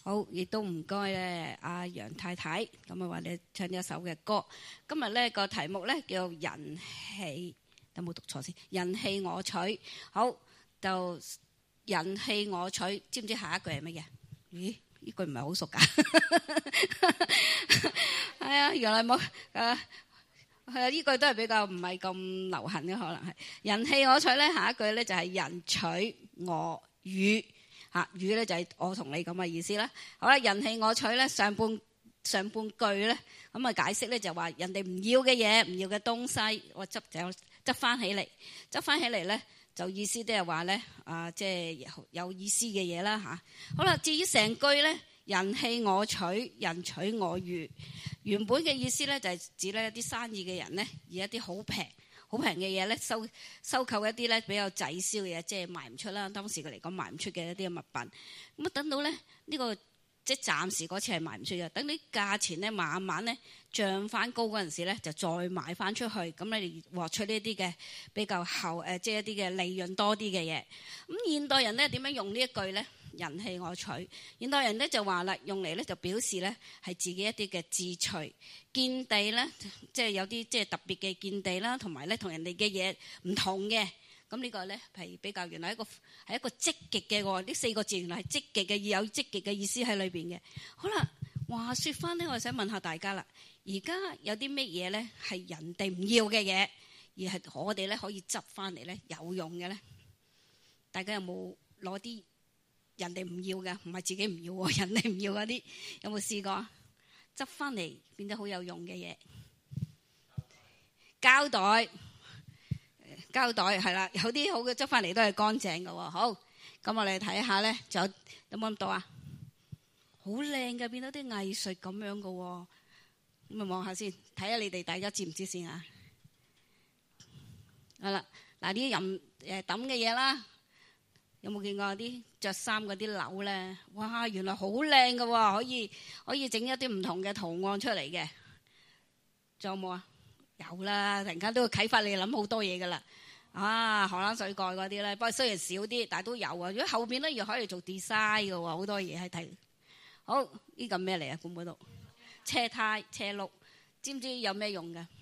好，亦都唔該咧，阿楊太太咁啊，話你唱一首嘅歌。今日咧個題目咧叫人棄，有冇讀錯先？人棄我取，好就人棄我取，知唔知下一句係乜嘢？咦，呢句唔係好熟㗎。係啊，原來冇係啊，呢句都係比較唔係咁流行嘅，可能係人棄我取咧。下一句咧就係人取我予。予咧就係我同你咁嘅意思啦。好啦，人棄我取咧，上半句咧咁啊解釋咧就話人哋唔要嘅嘢、唔要嘅東西，我執翻起嚟咧就意思都係話咧即係有意思嘅嘢啦嚇。好啦，至於成句咧，人棄我取，人取我予，原本嘅意思咧就係指咧一啲生意嘅人咧，以一啲好平嘅嘢咧收購一啲咧比較滯銷嘅嘢，即係賣唔出啦。當時佢嚟講賣唔出嘅一啲物品，咁啊等到咧呢個即係暫時嗰次係賣唔出嘅，等啲價錢咧慢慢咧漲翻高嗰陣時咧，就再賣翻出去，咁你獲取呢啲嘅比較即係一啲嘅利潤多啲嘅嘢。咁現代人咧點樣用呢一句咧？人棄我取，現代人咧就話啦，用嚟咧就表示咧係自己一啲嘅志趣見地咧，即係有啲即係特別嘅見地啦，同埋咧同人哋嘅嘢唔同嘅。咁呢個咧係比較原來係一個積極嘅喎，呢4個字原來係積極嘅，有積極嘅意思喺裏邊嘅。好啦，話説翻咧，我想問下大家啦，而家有啲乜嘢咧係人哋唔要嘅嘢，而係我哋咧可以執翻嚟咧有用嘅咧？大家有冇攞啲人哋唔要嘅，唔係自己唔要喎，人哋唔要嗰啲，有冇試過執翻嚟變得好有用嘅嘢？膠袋係啦，有啲好嘅執翻嚟都係乾淨嘅喎。好，咁我哋睇下咧，仲有冇咁多啊？好靚嘅，變到啲藝術咁樣嘅喎。咁啊望下先，睇下你哋大家知唔知先啊？係啦，嗱啲人抌嘅嘢啦。有冇見過啲着衫嗰啲褸咧？哇，原來好靚㗎喎，可以整一啲唔同嘅圖案出嚟嘅。仲有冇啊？有啦，突然間都會啟發你諗好多嘢㗎啦。荷蘭水蓋嗰啲咧，不過雖然少啲，但係都有啊。如果後邊咧又可以做 design 㗎喎，好多嘢喺睇。好，呢個咩嚟啊？估唔估到？車胎、車轆，知唔知有咩用㗎？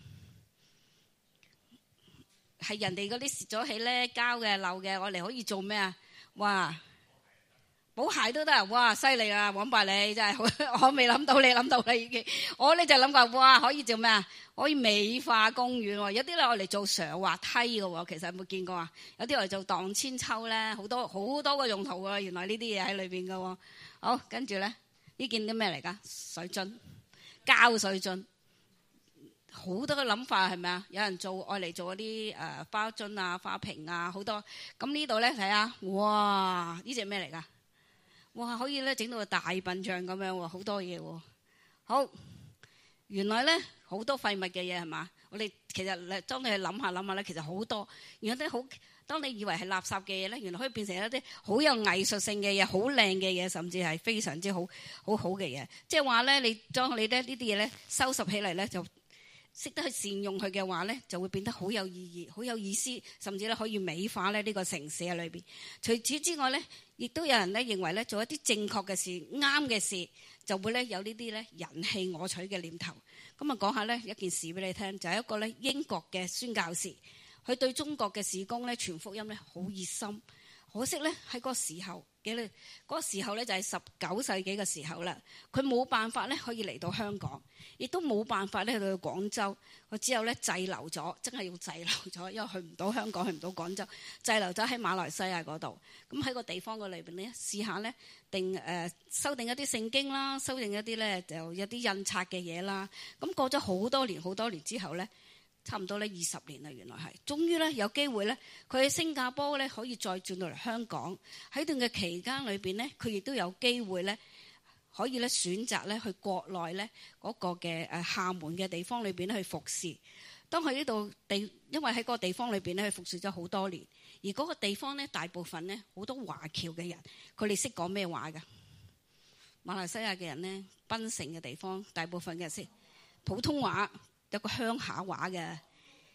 係人哋嗰啲蝕咗起咧，膠嘅、漏嘅，我哋可以做咩啊？哇！補鞋都得啊！哇，犀利啊！王伯你真係好，我未諗到，你諗到啦已經。我呢就諗過，哇，可以做咩啊？可以美化公園喎。有啲咧我嚟做上滑梯嘅喎，其實有冇見過啊？有啲我嚟做盪千秋咧，好多個用途啊！原來呢啲嘢喺裏邊嘅喎。好，跟住咧，呢件啲咩嚟㗎？水樽，膠水樽。好多嘅諗法係咪啊？有人做愛嚟做嗰啲花樽啊、花瓶啊，好多。咁呢度咧睇下，哇！呢隻咩嚟㗎？哇！可以咧整到個大笨象咁樣喎，好多嘢喎。好，原來咧好多廢物嘅嘢係嘛？我哋其實當你去諗下咧，其實好多。原來啲好，當你以為係垃圾嘅嘢咧，原來可以變成一啲好有藝術性嘅嘢、好靚嘅嘢，甚至係非常之好嘅嘢。即係話咧，你將你咧呢啲嘢咧收拾起嚟咧就。識得去善用佢嘅話咧，就會變得好有意義、好有意思，甚至咧可以美化咧呢個城市喺裏邊。除此之外咧，亦都有人咧認為咧做一啲正確嘅事、啱嘅事，就會咧有呢啲咧人棄我取嘅念頭。咁啊講下咧一件事俾你聽，就係一個咧英國嘅宣教士，佢對中國嘅事工咧傳福音咧好熱心。可惜咧喺嗰個時候嗰個時候咧就係19世紀嘅時候啦，佢冇辦法咧可以嚟到香港，亦都冇辦法咧去到廣州，佢之後咧滯留咗，真係要滯留咗，因為去唔到香港，去唔到廣州，滯留咗喺馬來西亞嗰度。咁喺個地方嘅裏邊咧，試下咧修訂一啲聖經啦，修訂一啲咧就有啲印刷嘅嘢啦。咁過咗好多年之後咧。差唔多咧20年啦，原來係，終於咧有機會咧，佢喺新加坡咧可以再轉到嚟香港。喺段嘅期間裏邊咧，佢亦都有機會咧，可以咧選擇咧去國內咧嗰個嘅廈門嘅地方裏邊咧去服侍。當佢呢度因為喺嗰個地方裏邊咧，佢服侍咗好多年，而嗰個地方咧大部分咧好多華僑嘅人，佢哋識講咩話㗎？馬來西亞嘅人咧，檳城嘅地方大部分嘅人識普通話。有個鄉下話嘅，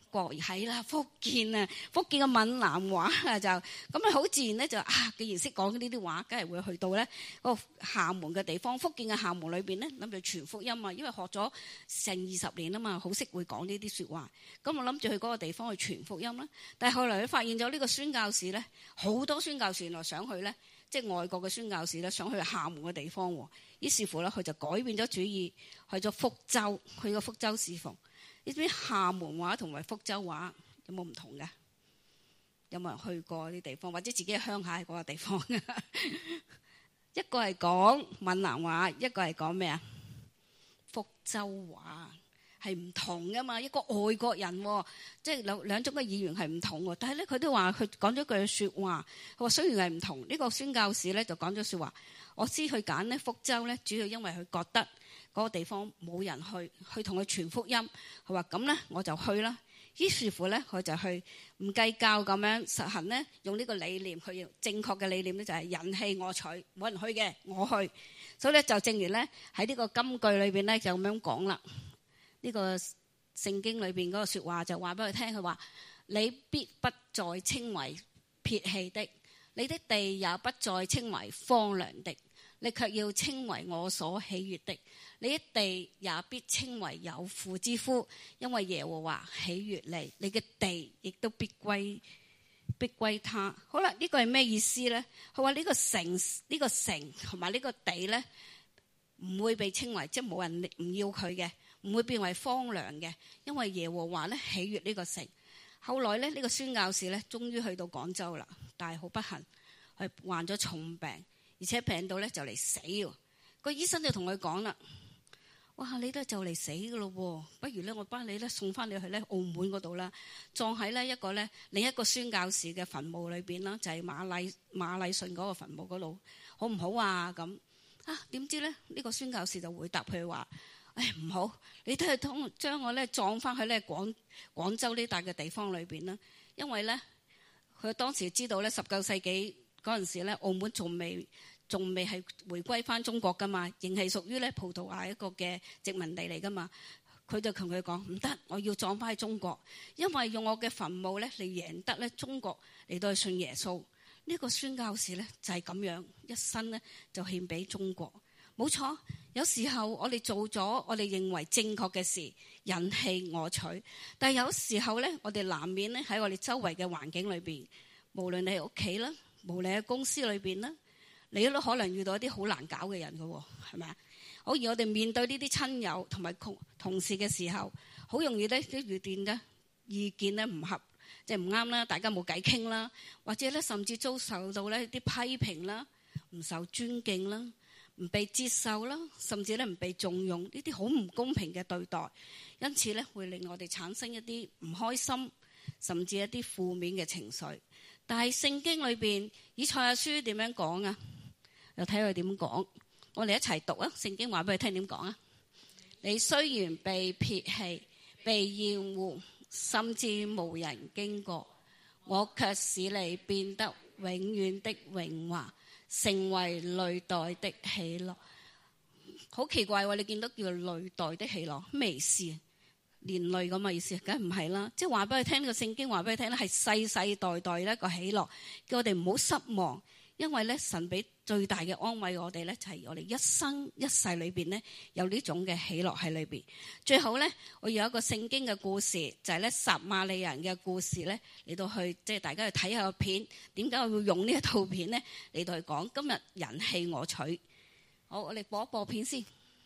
國係啦，福建啊，福建嘅閩南話啊就咁啊，好自然咧就既然識講呢啲話，梗係會去到咧嗰個廈門嘅地方。福建嘅廈門裏邊咧，諗住傳福音啊，因為學咗成20年啊嘛，好識會講呢啲説話。咁我諗住去嗰個地方去傳福音啦。但係後來佢發現咗呢個宣教士咧，好多宣教士原來想去咧，即係外國嘅宣教士咧，想去廈門嘅地方喎。於是乎咧，佢就改變咗主意，去咗福州，去個福州侍奉。呢啲廈門話同埋福州話有冇唔同嘅？有冇人去過啲地方，或者自己嘅鄉下喺嗰個地方？一個係講閩南話，一個係講咩啊？福州話係唔同噶嘛？一個外國人，即係兩種嘅語言係唔同喎。但係咧，佢都話佢講咗句説話，佢話雖然係唔同，呢個宣教士咧就講咗説話。我知佢揀咧福州咧，主要因為佢覺得嗰個地方冇人去同佢傳福音。佢話咁咧，我就去啦。於是乎咧，佢就去唔計較咁樣實行咧，用呢個理念，佢用正確嘅理念咧，就係人棄我取，冇人去嘅，我去。所以咧，就正如咧喺呢個金句裏邊咧，就咁樣講啦。呢個聖經裏邊嗰個説話就話俾佢聽，佢話：你必不再稱為撇棄的，你的地也不再稱為荒涼的。你卻要稱為我所喜悅的，你的地也必稱為有婦之夫，因為耶和華喜悅你，你嘅地亦都必歸他。好啦，呢個係咩意思呢？佢話呢個城同埋呢個地呢，唔會被稱為即係冇人唔要佢嘅，唔會變為荒涼嘅，因為耶和華呢喜悅呢個城。後來呢，呢個宣教士呢，終於去到廣州啦，但係好不幸，佢患咗重病。而且病到咧就嚟死喎，個醫生就同佢講啦：哇，你都就嚟死噶咯喎，不如咧我幫你咧送翻你去咧澳門嗰度啦，葬喺咧另一個宣教士嘅墳墓裏邊啦，就係馬禮遜嗰個墳墓嗰度，好唔好啊？咁點知咧呢個宣教士就回答佢話：唔好，你都係將我咧葬翻去咧廣州呢笪嘅地方裏邊啦，因為咧佢當時知道咧19世紀嗰陣時咧澳門仲未係回歸翻中國噶嘛，仍係屬於咧葡萄牙一個嘅殖民地嚟噶嘛。佢就同佢講：唔得，我要葬翻喺中國，因為用我嘅墳墓咧嚟贏得咧中國嚟到去信耶穌。呢個宣教士咧就係咁樣一生咧就獻俾中國。冇錯，有時候我哋做咗我哋認為正確嘅事，人棄我取，但係有時候咧我哋難免咧喺我哋周圍嘅環境裏邊，無論你喺屋企啦，無論喺公司裏邊啦，你都可能遇到一啲好難搞嘅人㗎喎，係咪啊？好，而我哋面對呢啲親友同埋同事嘅時候，好容易咧啲意見咧唔合，即係唔啱啦，大家冇偈傾啦，或者咧甚至遭受到咧啲批評啦，唔受尊敬啦，唔被接受啦，甚至咧唔被重用，呢啲好唔公平嘅對待，因此咧會令我哋產生一啲唔開心，甚至一啲負面嘅情緒。但係聖經裏邊以賽亞書點樣講啊？又睇佢點講。我哋一齊讀啊！聖經話俾佢聽點講啊？你雖然被撇棄、被厭惡，甚至無人經過，我卻使你變得永遠的榮華，成為歷代的喜樂。好奇怪喎！你見到叫歷代的喜樂咩意思啊？連累咁嘅意思，梗係唔係啦？即係話俾佢聽，呢個聖經話俾佢聽咧，係世世代代一個喜樂，叫我哋唔好失望，因為咧神俾最大嘅安慰我哋咧，就係我哋一生一世裏邊咧有呢種嘅喜樂喺裏邊。最後咧，我有一個聖經嘅故事，就係咧撒瑪利人嘅故事咧，嚟到去即係大家去睇下個片。點解我會用呢一套片咧嚟到去講今日人棄我取？好，我哋播一播片先。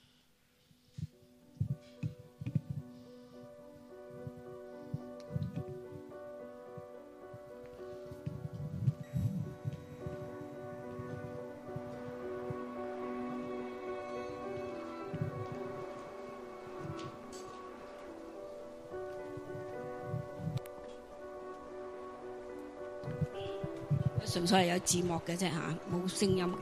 純粹係有字幕嘅啫嚇，冇聲音嘅。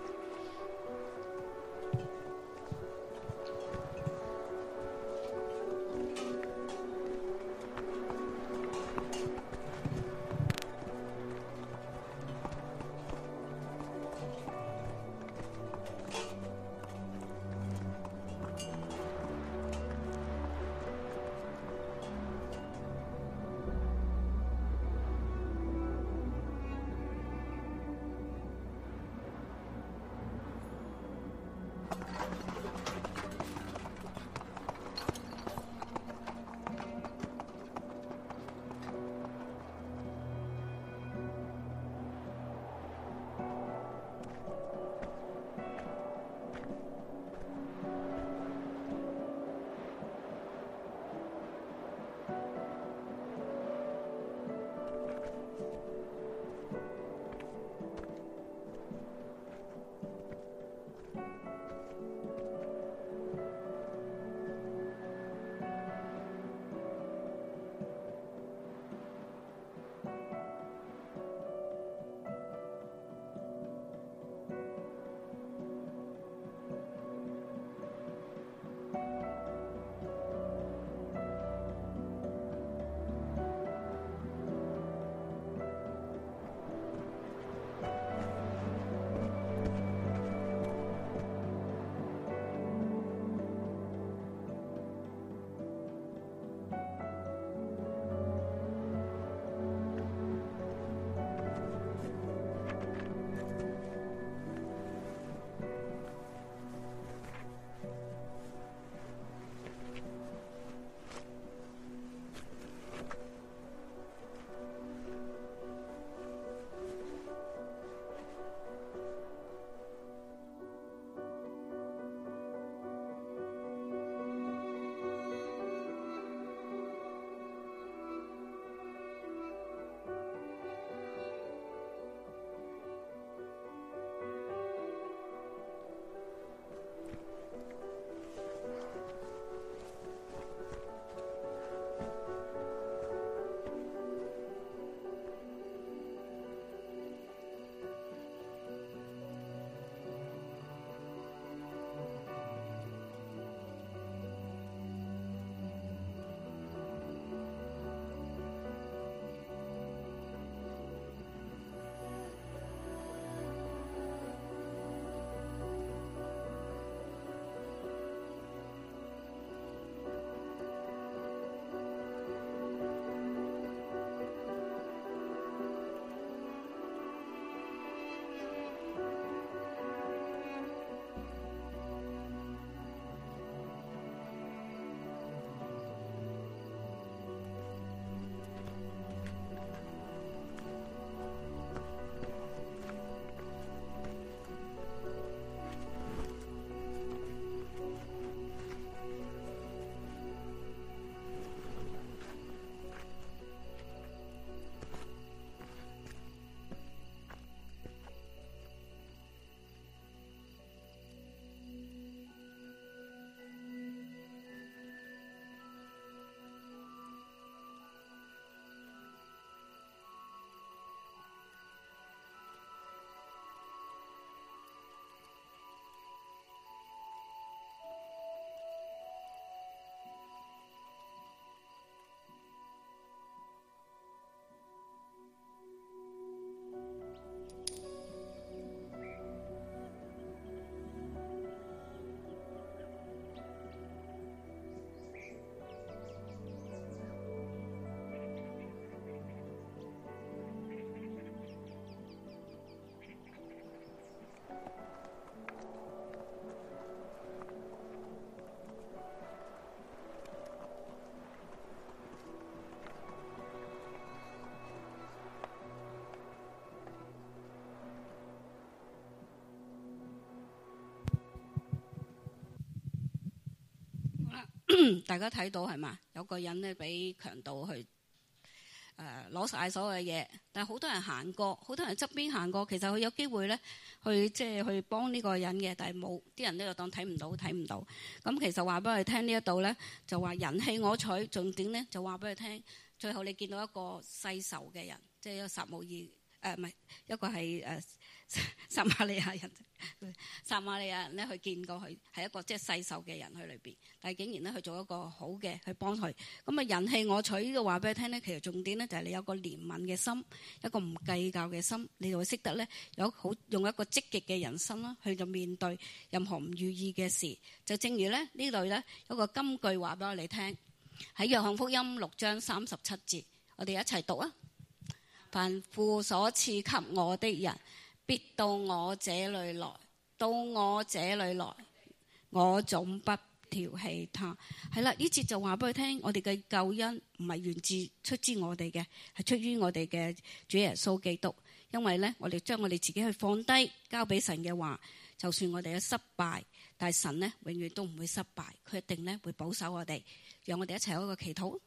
大家睇到係嘛？有個人咧俾強盜去攞晒所有嘅嘢，但係好多人行過，好多人側邊行過，其實佢有機會咧去幫呢個人嘅，但係冇，啲人呢就當睇唔到。咁其實話俾佢聽呢一度咧，就話人棄我取，重點咧就話俾佢聽，最後你見到一個世仇嘅人，即係一個撒母耳，唔係一個係撒瑪利亞人。撒瑪利亞人咧，佢見過佢係一個即係世仇嘅人去裏邊，但係竟然咧佢做一個好嘅去幫佢。咁啊，人棄我取呢個話俾佢聽咧，其實重點咧就係你有個憐憫嘅心，一個唔計較嘅心，你就會識得咧用一個積極嘅人生啦，去就面對任何唔如意嘅事。就正如咧呢度咧有個金句話俾我哋聽，喺約翰福音6章37節，我哋一齊讀啊！凡父所賜給我的人，必到我這裏來，到我這裏來，我總不調戲他。係啦，呢節就話俾佢聽，我哋嘅救恩唔係源自出自我哋嘅，係出於我哋嘅主耶穌基督。因為咧，我哋將我哋自己去放低，交俾神嘅話，就算我哋嘅失敗，但係神咧永遠都唔會失敗，佢一定咧會保守我哋。讓我哋一齊有一個祈禱。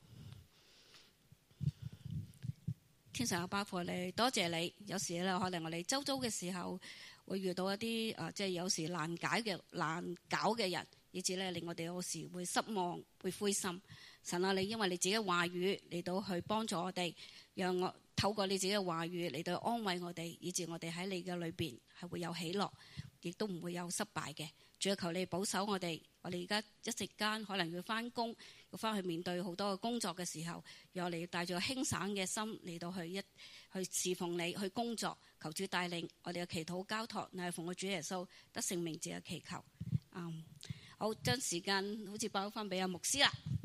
天上有包括你，多謝你。有時咧，可能我哋周遭嘅時候會遇到一啲即係有時難搞嘅人，以至咧令我哋有時會失望、會灰心。神啊，你因為你自己嘅話語嚟到去幫助我哋，讓我透過你自己嘅話語嚟到安慰我哋，以至我哋喺你嘅裏邊係會有喜樂，亦都唔會有失敗嘅。主啊，求你保守我哋。我哋而家一時間可能要翻工，要翻去面對好多嘅工作嘅時候，讓我哋帶住輕省嘅心嚟到去侍奉你，去工作。求主帶領我哋嘅祈禱交託，乃係奉我主耶穌得勝名字嘅祈求。好，將時間好似包翻俾阿牧師啦。